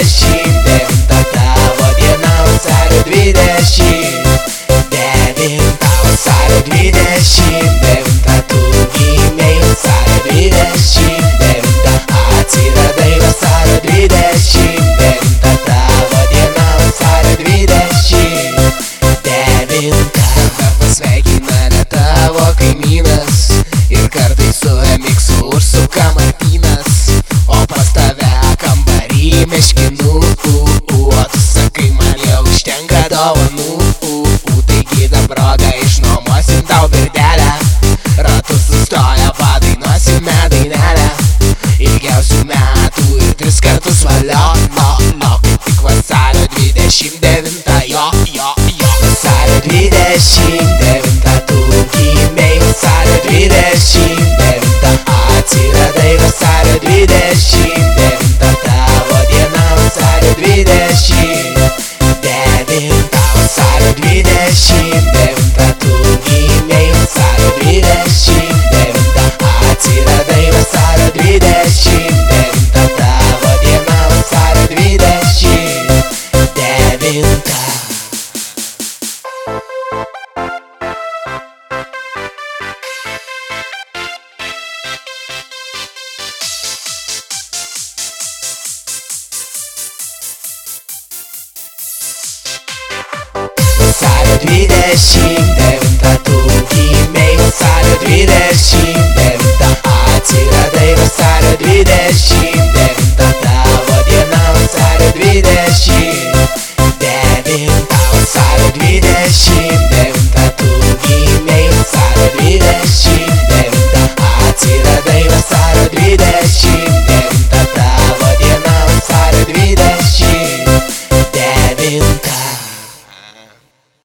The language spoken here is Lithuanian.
29 tavo diena vasario 29 vasario 29 tu gimei vasario 29 atsiradai vasario 29 tavo diena vasario 29 pasveikina net tavo kaimynas ir kartais su emiksu užsuka Martynas, o pas tave kambarį meškinų, o tu sakai man jau užtenka dovanų, taigi dabrogą išnuomosim tau birdelę, ratu sustoja padainuosime dainelę, ilgiausių metų ir 3 kartus valio, kaip tik vasario 29 jo vasario 29 tu gimei vasario 29 atsiradai vasario 29 tavo diena vasario 29 vasario 29 tu gimei vasario 29 atsiradai vasario 29 tavo diena vasario 29 vasario 29